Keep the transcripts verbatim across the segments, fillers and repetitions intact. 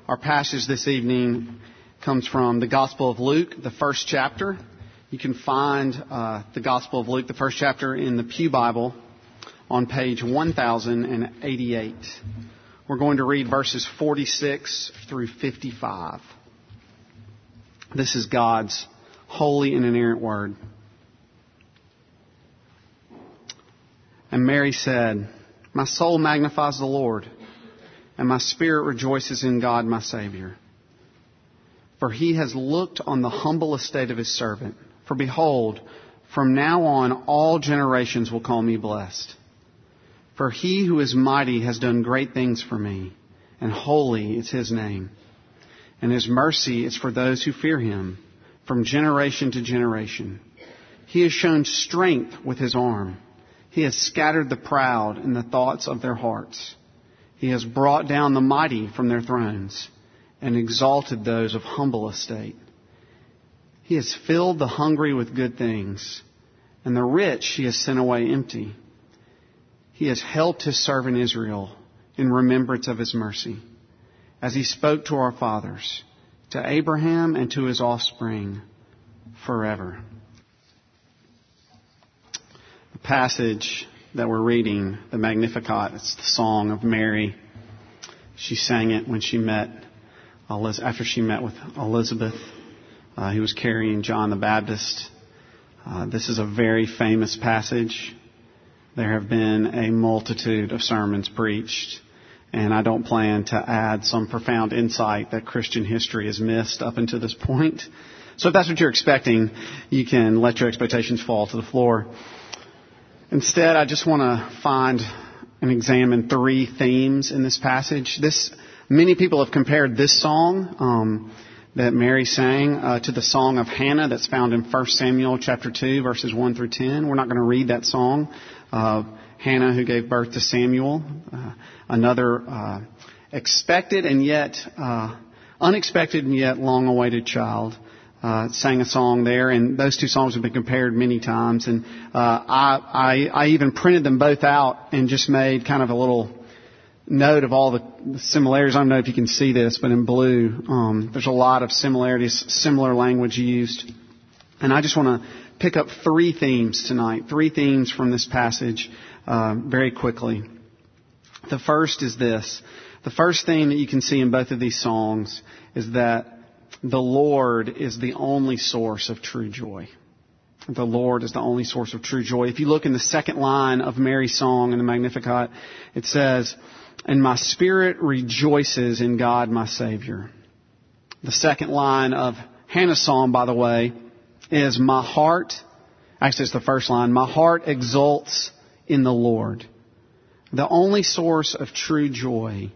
Our passage this evening comes from the Gospel of Luke, the first chapter. You can find uh, the Gospel of Luke, the first chapter, in the Pew Bible on page one thousand eighty-eight. We're going to read verses forty-six through fifty-five. This is God's holy and inerrant word. And Mary said, "My soul magnifies the Lord, and my spirit rejoices in God my Savior. For he has looked on the humble estate of his servant. For behold, from now on all generations will call me blessed. For he who is mighty has done great things for me, and holy is his name. And his mercy is for those who fear him, from generation to generation. He has shown strength with his arm. He has scattered the proud in the thoughts of their hearts. He has brought down the mighty from their thrones and exalted those of humble estate. He has filled the hungry with good things, and the rich he has sent away empty. He has helped his servant Israel in remembrance of his mercy, as he spoke to our fathers, to Abraham and to his offspring forever." The passage that we're reading, the Magnificat, it's the song of Mary. She sang it when she met, after she met with Elizabeth. Uh, he was carrying John the Baptist. Uh, this is a very famous passage. There have been a multitude of sermons preached, and I don't plan to add some profound insight that Christian history has missed up until this point. So if that's what you're expecting, you can let your expectations fall to the floor. Instead, I just want to find and examine three themes in this passage. This, many people have compared this song um, that Mary sang uh, to the song of Hannah that's found in First Samuel chapter two, verses one through ten. We're not going to read that song. Uh, Hannah, who gave birth to Samuel, uh, another uh, expected and yet uh, unexpected and yet long-awaited child. Uh, sang a song there, and those two songs have been compared many times. And uh, I, I, I even printed them both out and just made kind of a little note of all the similarities. I don't know if you can see this, but in blue, um, there's a lot of similarities, similar language used. And I just want to pick up three themes tonight, three themes from this passage uh, very quickly. The first is this. The first thing that you can see in both of these songs is that the Lord is the only source of true joy. The Lord is the only source of true joy. If you look in the second line of Mary's song in the Magnificat, it says, "And my spirit rejoices in God my Savior." The second line of Hannah's song, by the way, is, "My heart," actually it's the first line, "my heart exults in the Lord." The only source of true joy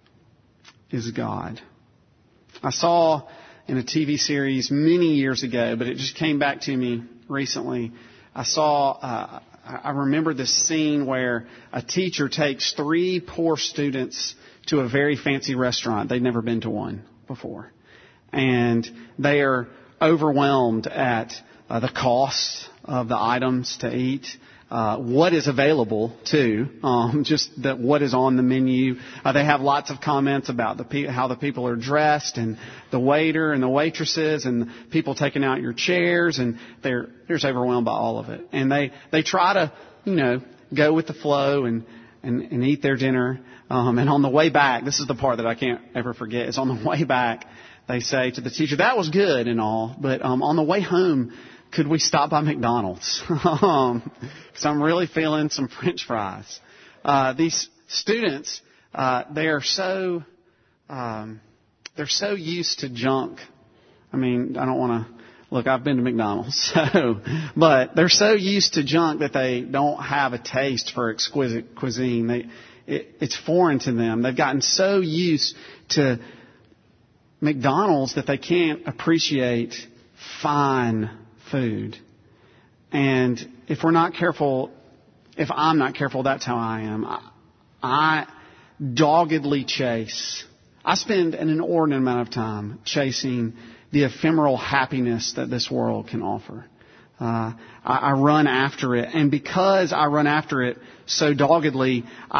is God. I saw in a T V series many years ago, but it just came back to me recently. I saw, uh, I remember this scene where a teacher takes three poor students to a very fancy restaurant. They'd never been to one before. And they are overwhelmed at uh, the cost of the items to eat. Uh, what is available too, um, just that what is on the menu. Uh, they have lots of comments about the pe- how the people are dressed and the waiter and the waitresses and people taking out your chairs, and they're they're just overwhelmed by all of it. And they they try to you know go with the flow and and, and eat their dinner. Um, and on the way back, this is the part that I can't ever forget. Is on the way back, they say to the teacher, "That was good and all, but um, on the way home, could we stop by McDonald's? um, because I'm really feeling some French fries." Uh, these students, uh, they are so, um, they're so used to junk. I mean, I don't want to, look, I've been to McDonald's, so, but they're so used to junk that they don't have a taste for exquisite cuisine. They, it, it's foreign to them. They've gotten so used to McDonald's that they can't appreciate fine food. And if we're not careful, if I'm not careful, that's how I am. I, I doggedly chase. I spend an inordinate amount of time chasing the ephemeral happiness that this world can offer. Uh, I, I run after it. And because I run after it so doggedly, I,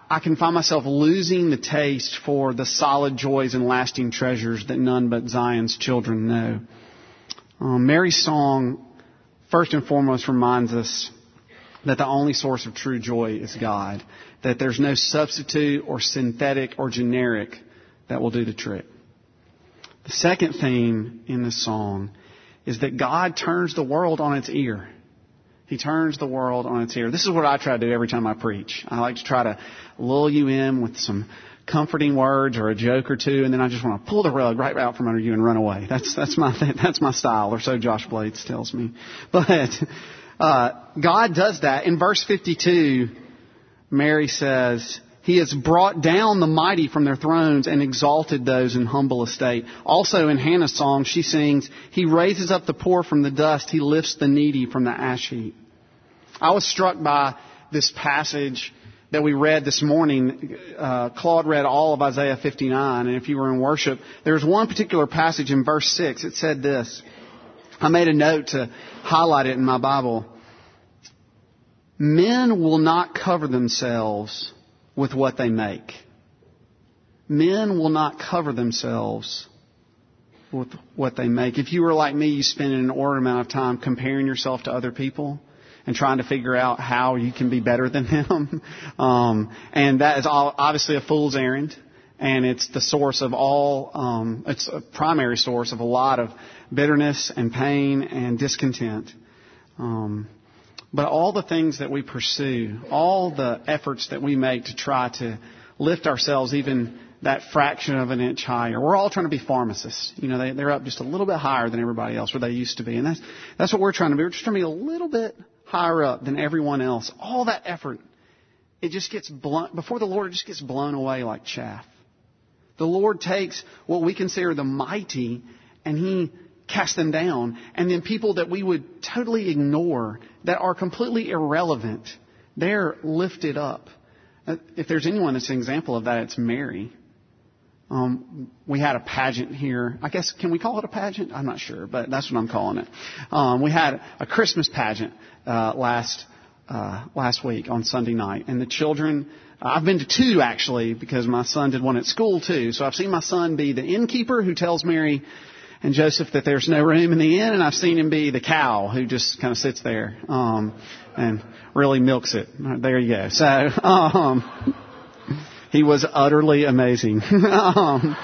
I can find myself losing the taste for the solid joys and lasting treasures that none but Zion's children know. Um, Mary's song, first and foremost, reminds us that the only source of true joy is God. That there's no substitute or synthetic or generic that will do the trick. The second theme in this song is that God turns the world on its ear. He turns the world on its ear. This is what I try to do every time I preach. I like to try to lull you in with some comforting words or a joke or two, and then I just want to pull the rug right out from under you and run away. That's that's my that's my style, or so Josh Blades tells me. But uh, God does that. In verse fifty-two, Mary says, He has brought down the mighty from their thrones and exalted those in humble estate. Also in Hannah's song, she sings, He raises up the poor from the dust. He lifts the needy from the ash heap. I was struck by this passage that we read this morning. Uh, Claude read all of Isaiah fifty-nine. And if you were in worship, there's one particular passage in verse six. It said this. I made a note to highlight it in my Bible. Men will not cover themselves with what they make. Men will not cover themselves with what they make. If you were like me, you spend an inordinate amount of time comparing yourself to other people and trying to figure out how you can be better than them. um, and that is all, obviously a fool's errand. And it's the source of all, um, it's a primary source of a lot of bitterness and pain and discontent. Um, But all the things that we pursue, all the efforts that we make to try to lift ourselves even that fraction of an inch higher, we're all trying to be pharmacists. You know, they, they're up just a little bit higher than everybody else, where they used to be. And that's, that's what we're trying to be. We're just trying to be a little bit higher up than everyone else. All that effort, it just gets blown, before the Lord, it just gets blown away like chaff. The Lord takes what we consider the mighty and He cast them down. And then people that we would totally ignore, that are completely irrelevant, they're lifted up. If there's anyone that's an example of that, it's Mary. Um, we had a pageant here. I guess, can we call it a pageant? I'm not sure, but that's what I'm calling it. Um, we had a Christmas pageant uh, last uh, last week on Sunday night. And the children, uh, I've been to two actually, because my son did one at school too. So I've seen my son be the innkeeper who tells Mary and Joseph that there's no room in the inn, and I've seen him be the cow who just kind of sits there um, and really milks it. There you go. So um, he was utterly amazing. um,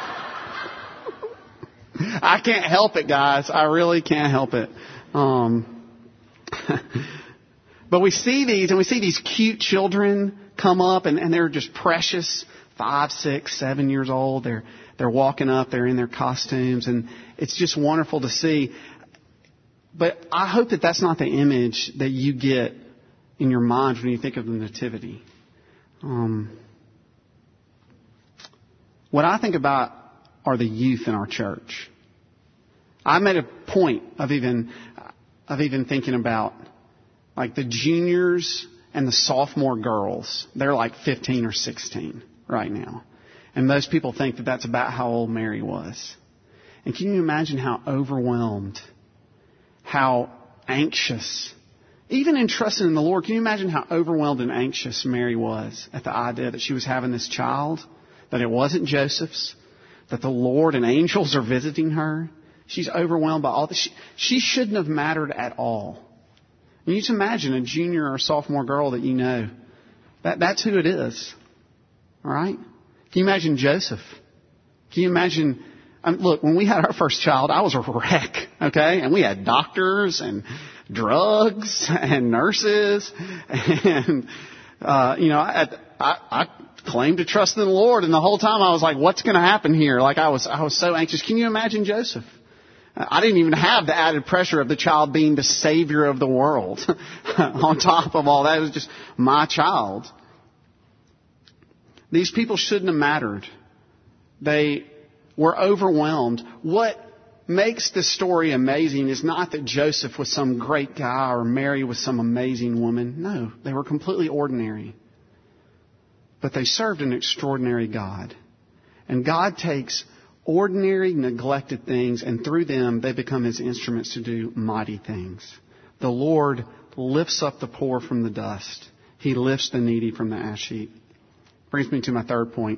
I can't help it, guys. I really can't help it. Um, but we see these, and we see these cute children come up, and, and they're just precious, five, six, seven years old. They're They're walking up, they're in their costumes, and it's just wonderful to see. But I hope that that's not the image that you get in your mind when you think of the Nativity. Um, what I think about are the youth in our church. I made a point of even of even thinking about like the juniors and the sophomore girls. They're like fifteen or sixteen right now. And most people think that that's about how old Mary was. And can you imagine how overwhelmed, how anxious, even in trusting in the Lord, can you imagine how overwhelmed and anxious Mary was at the idea that she was having this child, that it wasn't Joseph's, that the Lord and angels are visiting her? She's overwhelmed by all this. She, she shouldn't have mattered at all. And you just imagine a junior or sophomore girl that you know. That, that's who it is. All right? Can you imagine Joseph? Can you imagine, um, look, when we had our first child, I was a wreck, okay? And we had doctors and drugs and nurses. And, uh, you know, I, I, I claimed to trust in the Lord. And the whole time I was like, what's going to happen here? Like I was, I was so anxious. Can you imagine Joseph? I didn't even have the added pressure of the child being the savior of the world. On top of all that, it was just my child. These people shouldn't have mattered. They were overwhelmed. What makes this story amazing is not that Joseph was some great guy or Mary was some amazing woman. No, they were completely ordinary. But they served an extraordinary God. And God takes ordinary, neglected things, and through them they become His instruments to do mighty things. The Lord lifts up the poor from the dust. He lifts the needy from the ash heap. Brings me to my third point,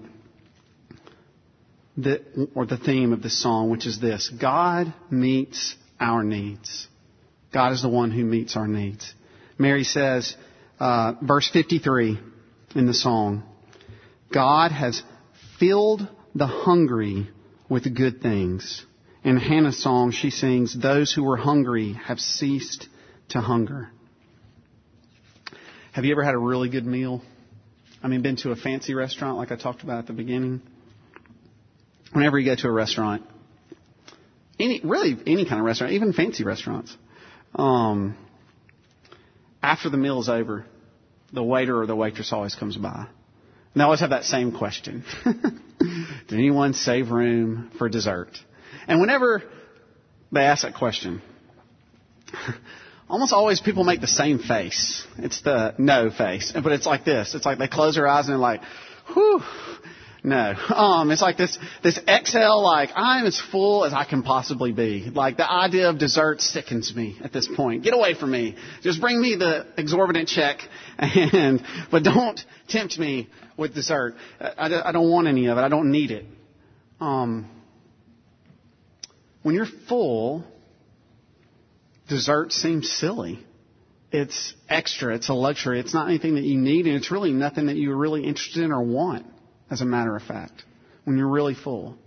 the, or the theme of this song, which is this: God meets our needs. God is the one who meets our needs. Mary says, uh, verse fifty-three in the song, God has filled the hungry with good things. In Hannah's song, she sings, those who were hungry have ceased to hunger. Have you ever had a really good meal? I mean, been to a fancy restaurant like I talked about at the beginning? Whenever you go to a restaurant, any really any kind of restaurant, even fancy restaurants, um, after the meal is over, the waiter or the waitress always comes by. And they always have that same question. Did anyone save room for dessert? And whenever they ask that question, almost always people make the same face. It's the no face. But it's like this. It's like they close their eyes and they're like, whew, no. Um, it's like this, this exhale, like, I'm as full as I can possibly be. Like, the idea of dessert sickens me at this point. Get away from me. Just bring me the exorbitant check, and but don't tempt me with dessert. I, I don't want any of it. I don't need it. Um, when you're full, dessert seems silly. It's extra. It's a luxury. It's not anything that you need, and it's really nothing that you're really interested in or want, as a matter of fact, when you're really full.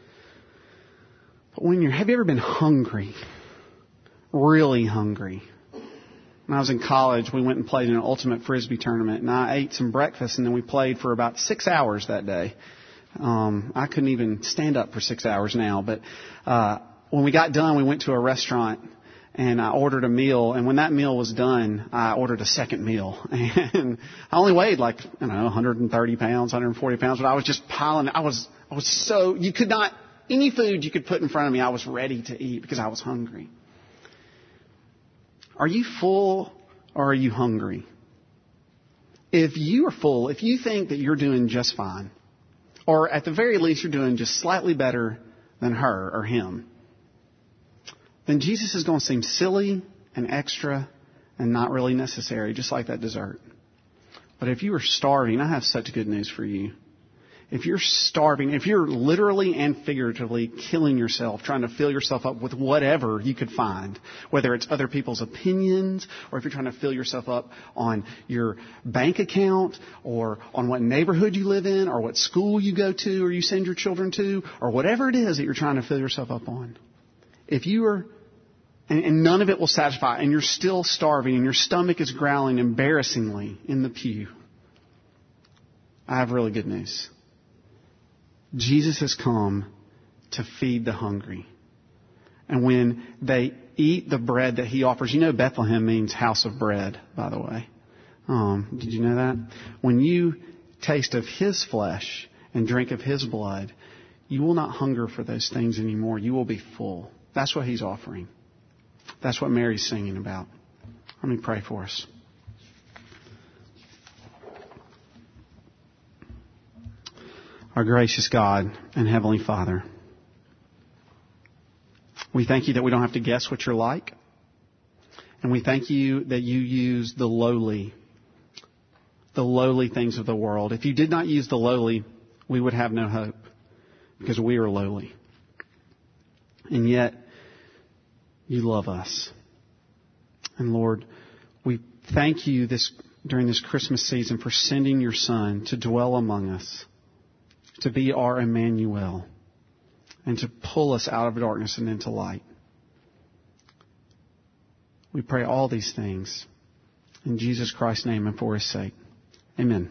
But when you're, have you ever been hungry? Really hungry? When I was in college, we went and played in an ultimate frisbee tournament, and I ate some breakfast, and then we played for about six hours that day. Um, I couldn't even stand up for six hours now, but uh, when we got done, we went to a restaurant, and I ordered a meal, and when that meal was done, I ordered a second meal. And I only weighed like, I don't know, one hundred thirty pounds, one hundred forty pounds, but I was just piling. I was, I was so, you could not, any food you could put in front of me, I was ready to eat because I was hungry. Are you full or are you hungry? If you are full, if you think that you're doing just fine, or at the very least you're doing just slightly better than her or him, then Jesus is going to seem silly and extra and not really necessary, just like that dessert. But if you are starving, I have such good news for you. If you're starving, if you're literally and figuratively killing yourself, trying to fill yourself up with whatever you could find, whether it's other people's opinions, or if you're trying to fill yourself up on your bank account, or on what neighborhood you live in, or what school you go to or you send your children to, or whatever it is that you're trying to fill yourself up on. If you are, and, and none of it will satisfy, and you're still starving, and your stomach is growling embarrassingly in the pew, I have really good news. Jesus has come to feed the hungry. And when they eat the bread that he offers, you know Bethlehem means house of bread, by the way. Um, did you know that? When you taste of his flesh and drink of his blood, you will not hunger for those things anymore. You will be full. That's what he's offering. That's what Mary's singing about. Let me pray for us. Our gracious God and Heavenly Father, we thank you that we don't have to guess what you're like. And we thank you that you use the lowly, the lowly things of the world. If you did not use the lowly, we would have no hope, because we are lowly. And yet, you love us. And Lord, we thank you this during this Christmas season for sending your Son to dwell among us, to be our Emmanuel, and to pull us out of darkness and into light. We pray all these things in Jesus Christ's name and for his sake. Amen.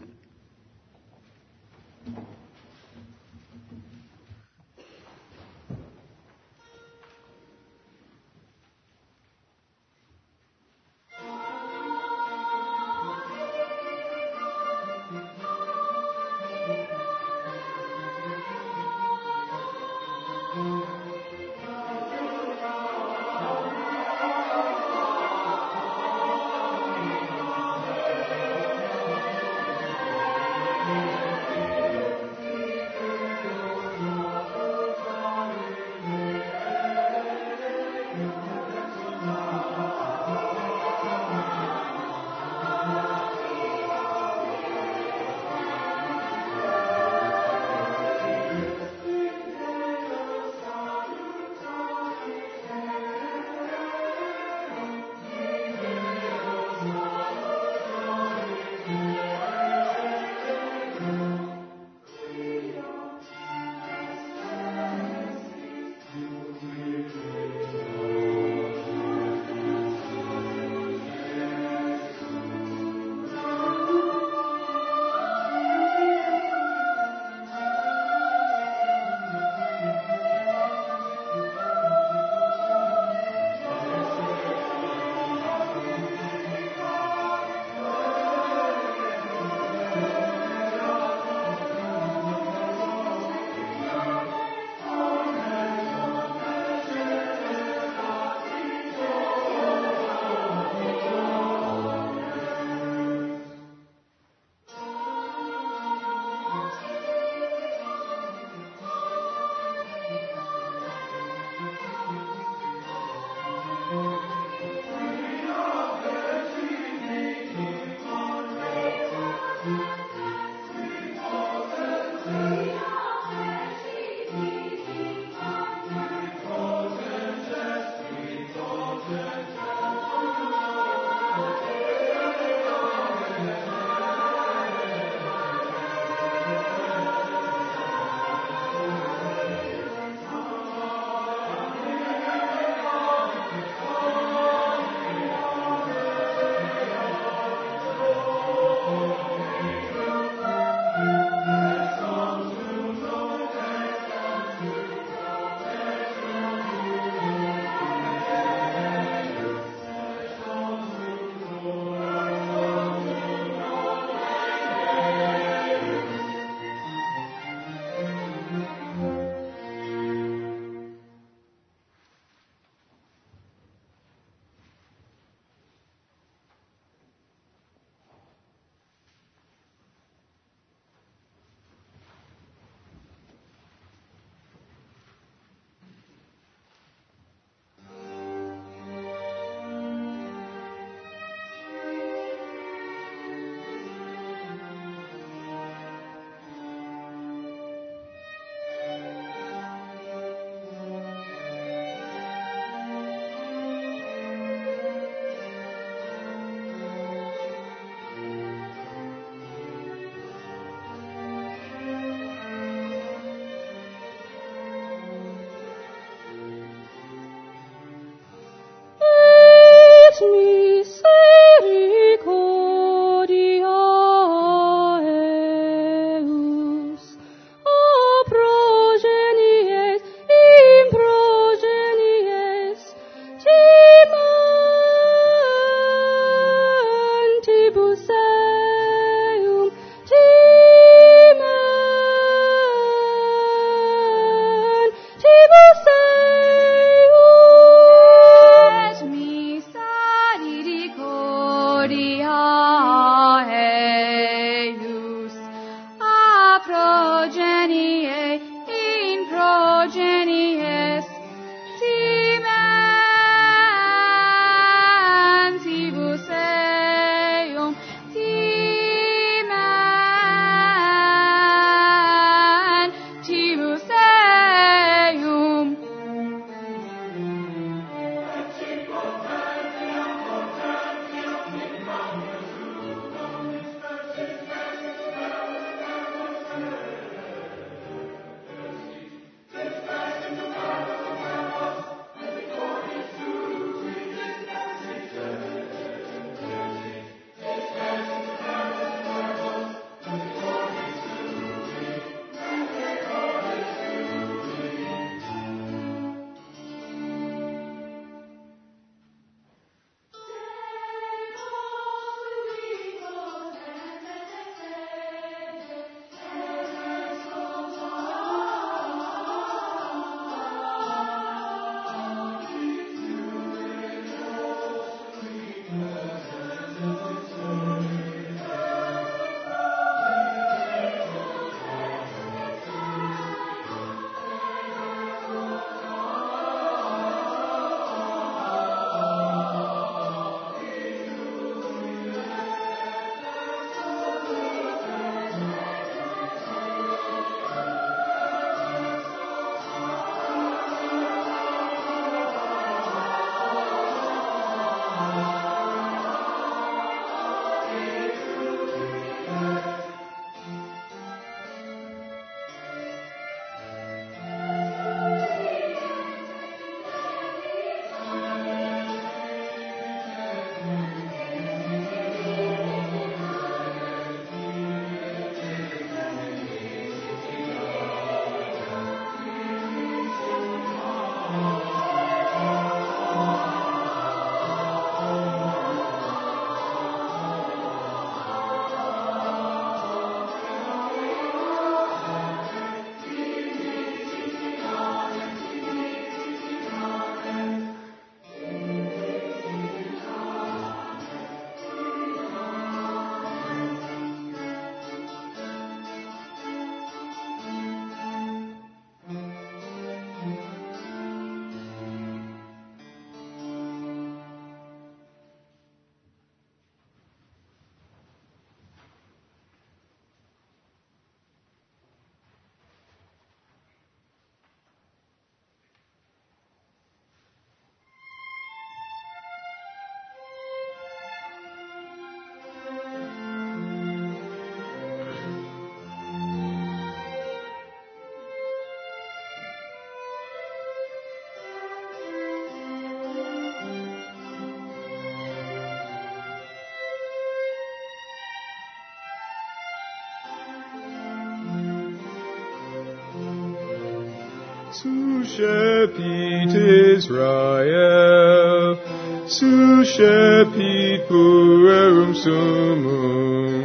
Sushepit Israel, Sushepit puerum sumum,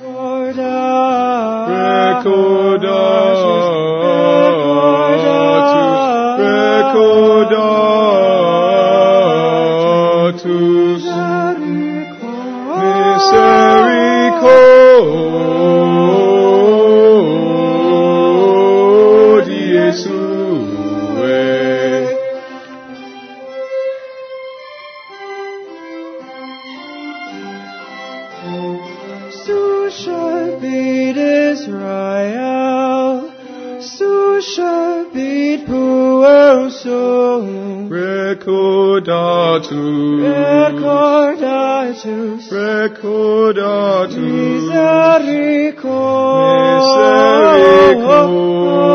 recordatus, recordatus, misericordiae suae. Sushepit Israel, Sushepit puerum sumum, Recordatus, recordatus, recordatus, misericordiae, misericordiae